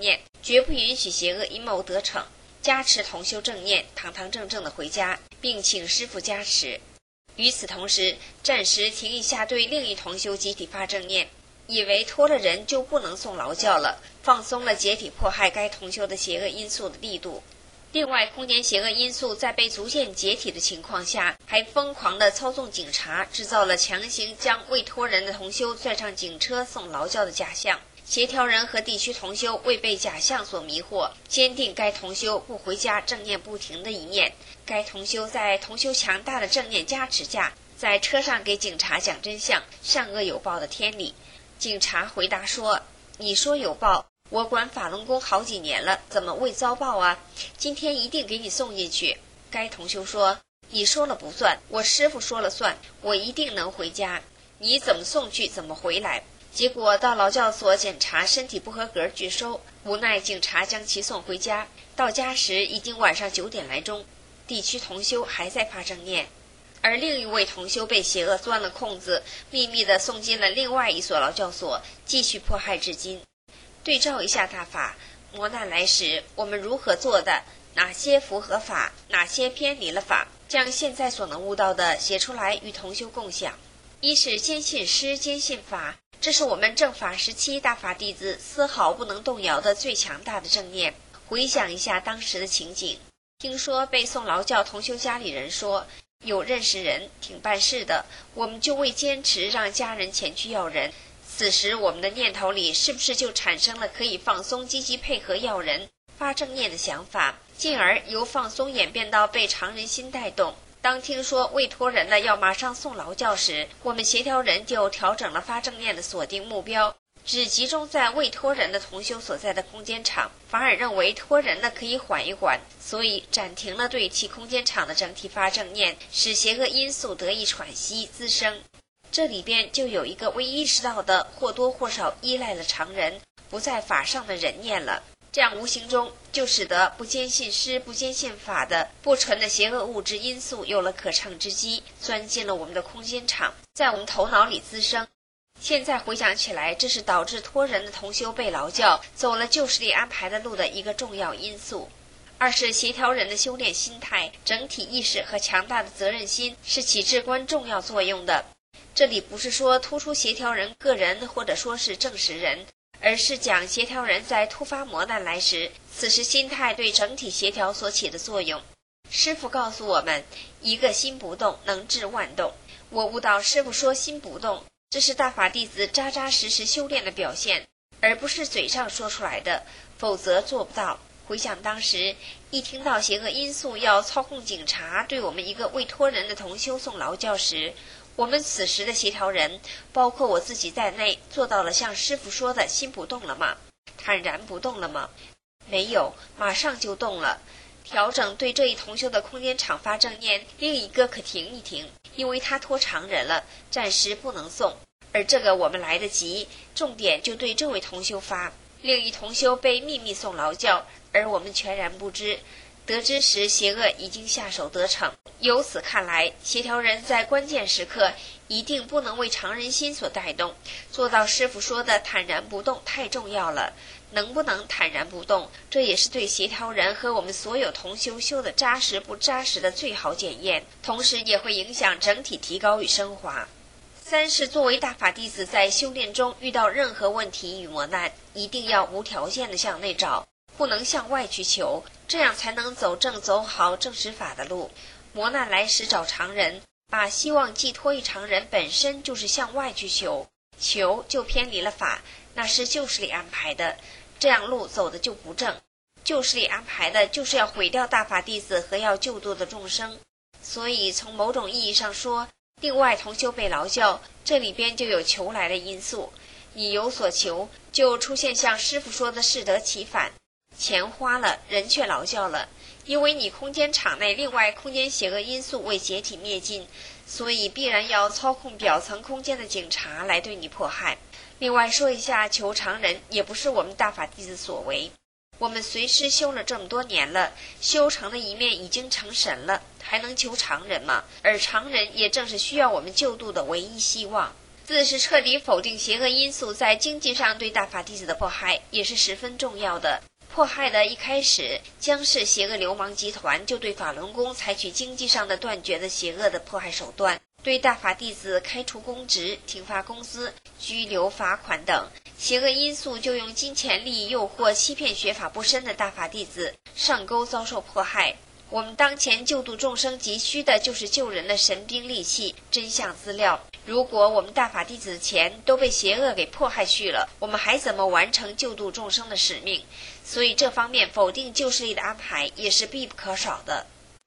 绝不允许邪恶阴谋得逞，加持同修正念，堂堂正正的回家，并请师父加持。与此同时，暂时停一下对另一同修集体发正念，以为拖了人就不能送劳教了，放松了解体迫害该同修的邪恶因素的力度。另外，空间邪恶因素在被逐渐解体的情况下，还疯狂地操纵警察，制造了强行将未拖人的同修拽上警车送劳教的假象。协调人和地区同修未被假象所迷惑，坚定该同修不回家正念不停的一面。该同修在同修强大的正念加持下，在车上给警察讲真相，善恶有报的天理。警察回答说：你说有报，我管法轮功好几年了，怎么未遭报啊？今天一定给你送进去。该同修说：你说了不算，我师父说了算，我一定能回家，你怎么送去怎么回来。结果到劳教所检查身体不合格拒收，无奈警察将其送回家。到家时已经晚上9点来钟，地区同修还在发正念，而另一位同修被邪恶钻了空子，秘密地送进了另外一所劳教所，继续迫害至今。对照一下大法，磨难来时我们如何做的，哪些符合法，哪些偏离了法，将现在所能悟到的写出来与同修共享。一是坚信师，坚信法，这是我们正法时期大法弟子丝毫不能动摇的最强大的正念。回想一下当时的情景，听说被送劳教同修家里人说有认识人挺办事的，我们就为坚持让家人前去要人。此时我们的念头里是不是就产生了可以放松积极配合要人发正念的想法，进而由放松演变到被常人心带动。当听说未托人的要马上送劳教时，我们协调人就调整了发正念的锁定目标，只集中在未托人的同修所在的空间场，反而认为托人的可以缓一缓，所以暂停了对其空间场的整体发正念，使邪恶因素得以喘息滋生。这里边就有一个未意识到的或多或少依赖了常人不在法上的人念了，这样无形中就使得不坚信师不坚信法的不纯的邪恶物质因素有了可乘之机，钻进了我们的空间场，在我们头脑里滋生。现在回想起来，这是导致托人的同修被劳教走了旧势力安排的路的一个重要因素。二是协调人的修炼心态、整体意识和强大的责任心是起至关重要作用的。这里不是说突出协调人个人或者说是正实人，而是讲协调人在突发磨难来时，此时心态对整体协调所起的作用。师父告诉我们，一个心不动能治万动。我悟到师父说心不动，这是大法弟子扎扎实实修炼的表现，而不是嘴上说出来的，否则做不到。回想当时一听到邪恶因素要操控警察对我们一个未托人的同修送劳教时，我们此时的协调人，包括我自己在内，做到了像师父说的心不动了吗？坦然不动了吗？没有，马上就动了。调整对这一同修的空间场发正念，另一个可停一停，因为他托常人了，暂时不能送。而这个我们来得及，重点就对这位同修发。另一同修被秘密送劳教，而我们全然不知。得知时，邪恶已经下手得逞。由此看来，协调人在关键时刻一定不能为常人心所带动，做到师父说的坦然不动太重要了。能不能坦然不动，这也是对协调人和我们所有同修修的扎实不扎实的最好检验，同时也会影响整体提高与升华。三是作为大法弟子在修炼中遇到任何问题与磨难，一定要无条件的向内找，不能向外去求，这样才能走正走好正实法的路。磨难来时找常人，把希望寄托于常人本身就是向外去求，求就偏离了法，那是旧势力安排的，这样路走的就不正。旧势力安排的就是要毁掉大法弟子和要救度的众生，所以从某种意义上说，另外同修被劳教，这里边就有求来的因素。你有所求，就出现像师父说的适得其反，钱花了，人却劳教了。因为你空间场内另外空间邪恶因素未解体灭尽，所以必然要操控表层空间的警察来对你迫害。另外说一下，求常人也不是我们大法弟子所为。我们随师修了这么多年了，修成的一面已经成神了，还能求常人吗？而常人也正是需要我们救度的唯一希望。四是彻底否定邪恶因素在经济上对大法弟子的迫害，也是十分重要的。 迫害的一开始，江氏邪恶流氓集团就对法轮功采取经济上的断绝的邪恶的迫害手段，对大法弟子开除公职、停发工资、拘留、罚款等邪恶因素，就用金钱利益诱惑、欺骗学法不深的大法弟子上钩遭受迫害。我们当前救度众生急需的就是救人的神兵利器、真相资料。如果我们大法弟子钱都被邪恶给迫害去了，我们还怎么完成救度众生的使命？所以这方面否定旧势力的安排也是必不可少的。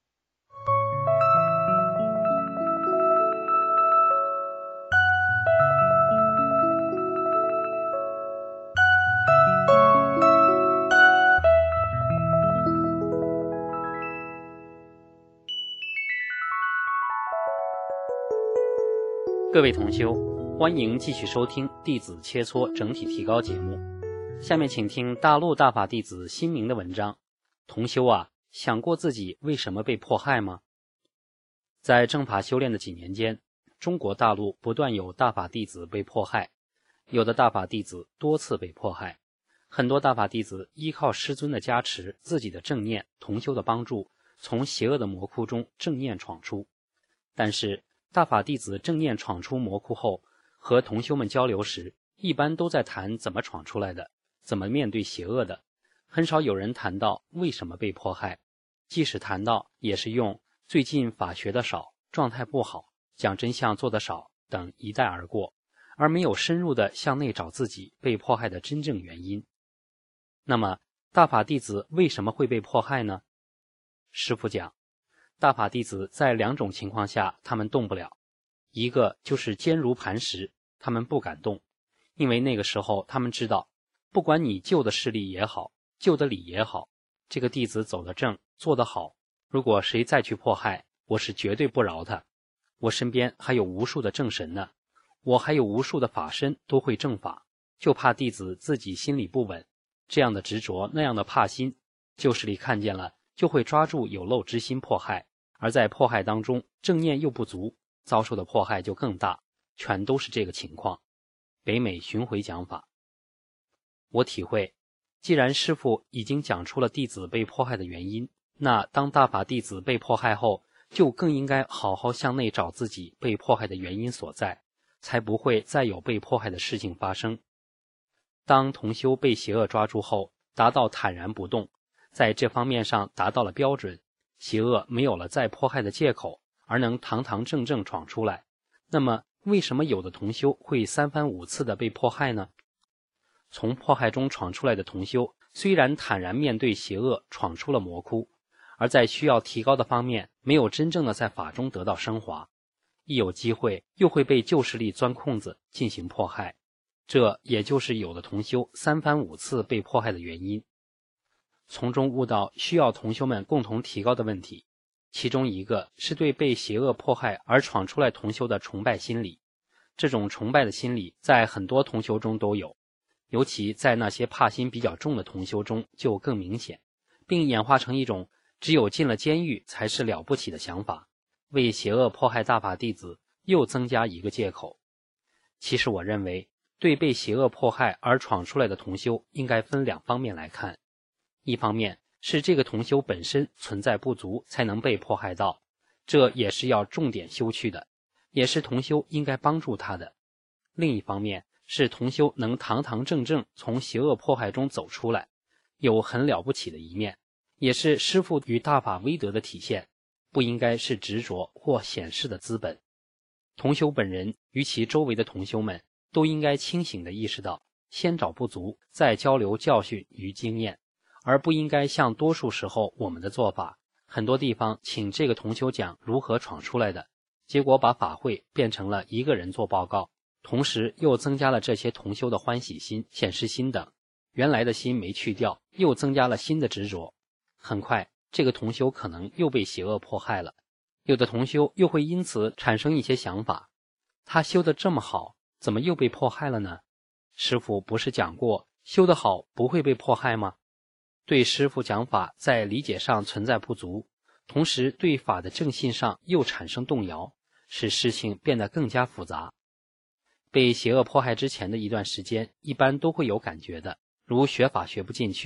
各位同修，欢迎继续收听弟子切磋整体提高节目。下面请听大陆大法弟子新明的文章。同修啊，想过自己为什么被迫害吗？在正法修炼的几年间，中国大陆不断有大法弟子被迫害，有的大法弟子多次被迫害，很多大法弟子依靠师尊的加持，自己的正念、同修的帮助，从邪恶的魔窟中正念闯出。但是大法弟子正念闯出魔窟后，和同修们交流时，一般都在谈怎么闯出来的，怎么面对邪恶的，很少有人谈到为什么被迫害。即使谈到，也是用最近法学的少、状态不好、讲真相做得少等一带而过，而没有深入的向内找自己被迫害的真正原因。那么大法弟子为什么会被迫害呢？师父讲，大法弟子在两种情况下他们动不了，一个就是坚如磐石，他们不敢动，因为那个时候他们知道，不管你救的势力也好，救的理也好，这个弟子走得正，做得好，如果谁再去迫害，我是绝对不饶他。我身边还有无数的正神呢，我还有无数的法身都会正法，就怕弟子自己心里不稳，这样的执着，那样的怕心，旧势力看见了就会抓住有漏之心迫害，而在迫害当中正念又不足，遭受的迫害就更大，全都是这个情况。北美巡回讲法，我体会，既然师父已经讲出了弟子被迫害的原因，那当大法弟子被迫害后，就更应该好好向内找自己被迫害的原因所在，才不会再有被迫害的事情发生。当同修被邪恶抓住后，达到坦然不动，在这方面上达到了标准，邪恶没有了再迫害的借口，而能堂堂正正闯出来。那么为什么有的同修会三番五次的被迫害呢？从迫害中闯出来的同修，虽然坦然面对邪恶，闯出了魔窟，而在需要提高的方面没有真正的在法中得到升华，一有机会又会被旧势力钻空子进行迫害，这也就是有的同修三番五次被迫害的原因。从中悟到需要同修们共同提高的问题，其中一个是对被邪恶迫害而闯出来同修的崇拜心理。这种崇拜的心理在很多同修中都有，尤其在那些怕心比较重的同修中就更明显，并演化成一种只有进了监狱才是了不起的想法，为邪恶迫害大法弟子又增加一个借口。其实我认为，对被邪恶迫害而闯出来的同修应该分两方面来看。一方面是这个同修本身存在不足才能被迫害到，这也是要重点修去的，也是同修应该帮助他的。另一方面是同修能堂堂正正从邪恶迫害中走出来，有很了不起的一面，也是师父与大法威德的体现，不应该是执着或显示的资本。同修本人与其周围的同修们都应该清醒地意识到，先找不足，再交流教训与经验，而不应该像多数时候我们的做法，很多地方请这个同修讲如何闯出来的，结果把法会变成了一个人做报告，同时又增加了这些同修的欢喜心、显示心等，原来的心没去掉，又增加了新的执着。很快这个同修可能又被邪恶迫害了，有的同修又会因此产生一些想法，他修得这么好，怎么又被迫害了呢？师父不是讲过修得好不会被迫害吗？对师父讲法在理解上存在不足，同时对法的正信上又产生动摇，使事情变得更加复杂。被邪恶迫害之前的一段时间一般都会有感觉的，如学法学不进去，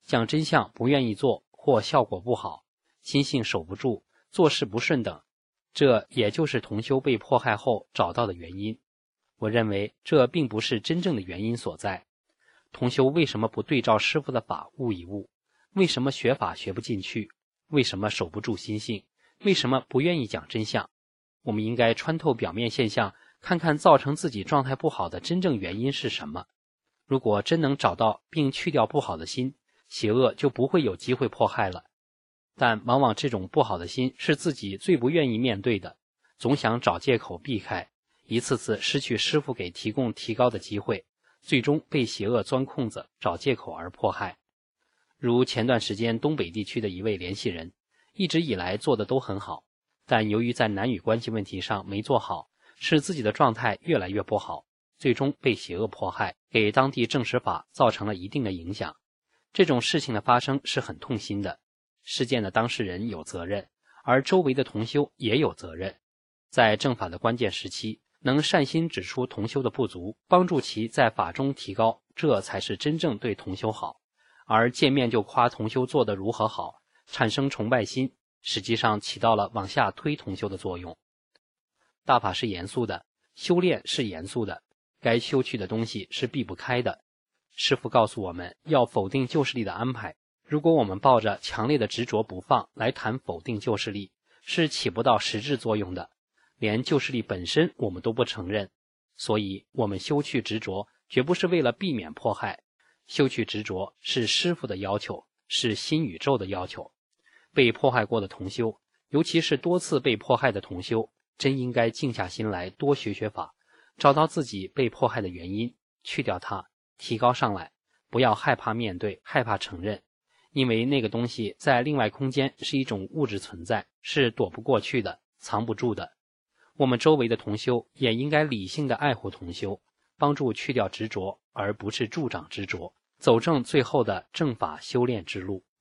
讲真相不愿意做，或效果不好，心性守不住，做事不顺等，这也就是同修被迫害后找到的原因。我认为这并不是真正的原因所在。同修为什么不对照师父的法悟一悟？为什么学法学不进去？为什么守不住心性？为什么不愿意讲真相？我们应该穿透表面现象，看看造成自己状态不好的真正原因是什么。如果真能找到并去掉不好的心，邪恶就不会有机会迫害了。但往往这种不好的心是自己最不愿意面对的，总想找借口避开，一次次失去师父给提供提高的机会，最终被邪恶钻空子找借口而迫害。如前段时间东北地区的一位联系人，一直以来做的都很好，但由于在男女关系问题上没做好，使自己的状态越来越不好，最终被邪恶迫害，给当地正实法造成了一定的影响。这种事情的发生是很痛心的，事件的当事人有责任，而周围的同修也有责任。在正法的关键时期，能善心指出同修的不足，帮助其在法中提高，这才是真正对同修好。而见面就夸同修做得如何好，产生崇拜心，实际上起到了往下推同修的作用。大法是严肃的，修炼是严肃的，该修去的东西是避不开的。师父告诉我们要否定旧势力的安排，如果我们抱着强烈的执着不放来谈否定旧势力，是起不到实质作用的，连旧势力本身我们都不承认。所以我们修去执着绝不是为了避免迫害，修去执着是师父的要求，是新宇宙的要求。被迫害过的同修，尤其是多次被迫害的同修，真应该静下心来多学学法，找到自己被迫害的原因，去掉它，提高上来，不要害怕面对，害怕承认，因为那个东西在另外空间是一种物质存在，是躲不过去的，藏不住的。我们周围的同修也应该理性的爱护同修，帮助去掉执着，而不是助长执着，走正最后的正法修炼之路。